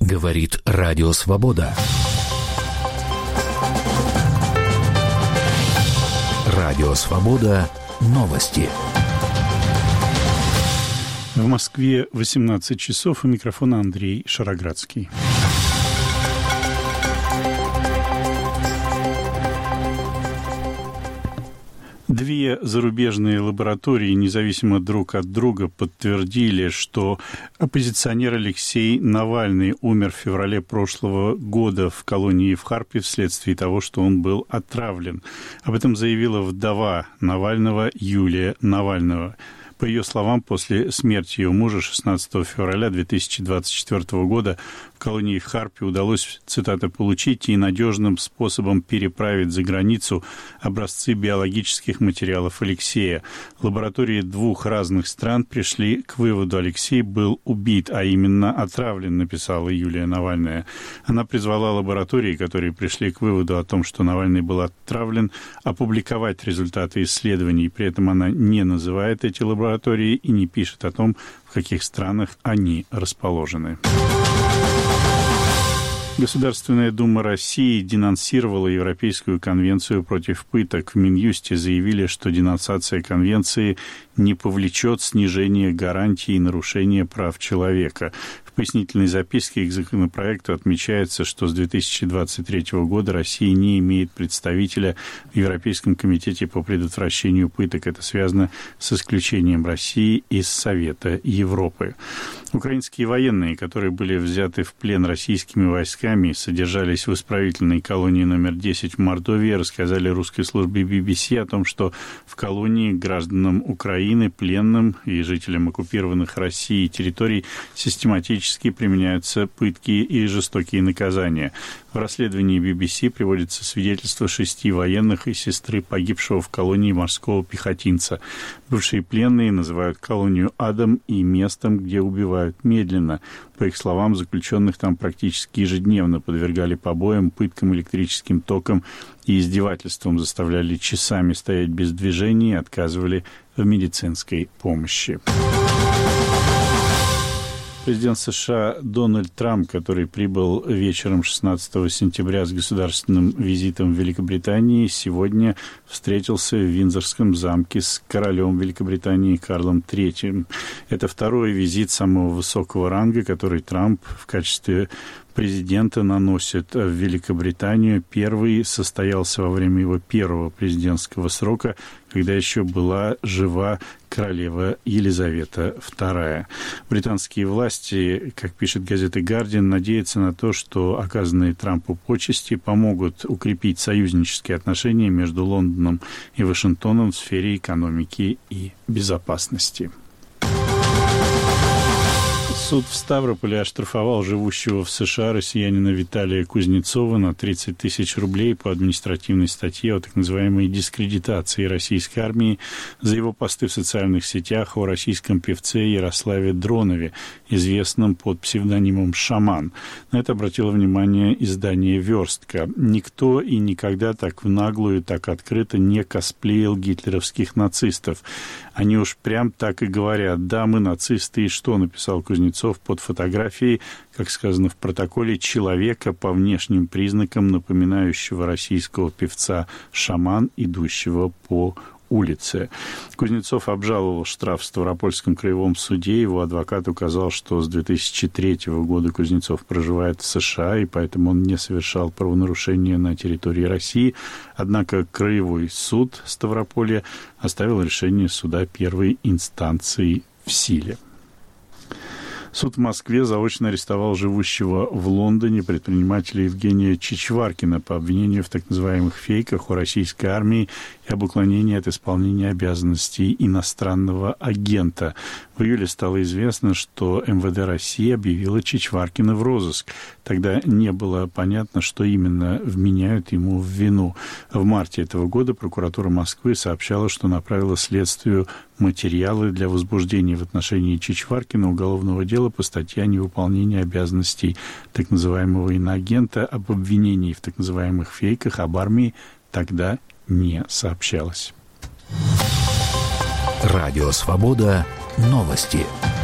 Говорит Радио Свобода. Радио Свобода. Новости. В Москве 18 часов. У микрофона Андрей Шароградский. Две зарубежные лаборатории, независимо друг от друга, подтвердили, что оппозиционер Алексей Навальный умер в феврале прошлого года в колонии в Харпе вследствие того, что он был отравлен. Об этом заявила вдова Навального Юлия Навального. По ее словам, после смерти ее мужа 16 февраля 2024 года в колонии в Харпе удалось, цитата, «получить и надежным способом переправить за границу образцы биологических материалов Алексея. Лаборатории двух разных стран пришли к выводу: Алексей был убит, а именно отравлен», написала Юлия Навальная. Она призвала лаборатории, которые пришли к выводу о том, что Навальный был отравлен, опубликовать результаты исследований. При этом она не называет эти лаборатории и не пишет о том, в каких странах они расположены. Государственная дума России денонсировала Европейскую конвенцию против пыток. В Минюсте заявили, что денонсация конвенции не повлечет снижения гарантий и нарушения прав человека. В пояснительной записке к законопроекту отмечается, что с 2023 года Россия не имеет представителя в Европейском комитете по предотвращению пыток. Это связано с исключением России из Совета Европы. Украинские военные, которые были взяты в плен российскими войсками, содержались в исправительной колонии номер 10 в Мордовии, рассказали русской службе BBC о том, что в колонии гражданам Украины, пленным и жителям оккупированных Россией территорий систематически применяются пытки и жестокие наказания. В расследовании BBC приводится свидетельство 6 военных и сестры погибшего в колонии морского пехотинца. Бывшие пленные называют колонию адом и местом, где убивают медленно. По их словам, заключенных там практически ежедневно подвергали побоям, пыткам, электрическим током и издевательствам, заставляли часами стоять без движения и отказывали в медицинской помощи. Президент США Дональд Трамп, который прибыл вечером 16 сентября с государственным визитом в Великобритании, сегодня встретился в Виндзорском замке с королем Великобритании Карлом III. Это второй визит самого высокого ранга, который Трамп в качестве президента наносит в Великобританию. Первый состоялся во время его первого президентского срока, когда еще была жива королева Елизавета II. Британские власти, как пишет газета «Гардиан», надеются на то, что оказанные Трампу почести помогут укрепить союзнические отношения между Лондоном и Вашингтоном в сфере экономики и безопасности. Суд в Ставрополе оштрафовал живущего в США россиянина Виталия Кузнецова на 30 тысяч рублей по административной статье о так называемой дискредитации российской армии за его посты в социальных сетях о российском певце Ярославе Дронове, известном под псевдонимом «Шаман». На это обратило внимание издание «Верстка». Никто и никогда так в наглую, так открыто не косплеил гитлеровских нацистов. Они уж прям так и говорят: «Да, мы нацисты, и что?» — написал Кузнецов под фотографией, как сказано в протоколе, человека по внешним признакам, напоминающего российского певца «Шаман», идущего по улице. Кузнецов обжаловал штраф в Ставропольском краевом суде. Его адвокат указал, что с 2003 года Кузнецов проживает в США, и поэтому он не совершал правонарушения на территории России. Однако краевой суд Ставрополья оставил решение суда первой инстанции в силе. Суд в Москве заочно арестовал живущего в Лондоне предпринимателя Евгения Чичваркина по обвинению в так называемых фейках о российской армии и об уклонении от исполнения обязанностей иностранного агента. В июле стало известно, что МВД России объявило Чичваркина в розыск. Тогда не было понятно, что именно вменяют ему в вину. В марте этого года прокуратура Москвы сообщала, что направила следствию материалы для возбуждения в отношении Чичваркина уголовного дела по статье о невыполнении обязанностей так называемого иноагента. Об обвинении в так называемых фейках об армии тогда не сообщалось. Радио «Свобода». Новости.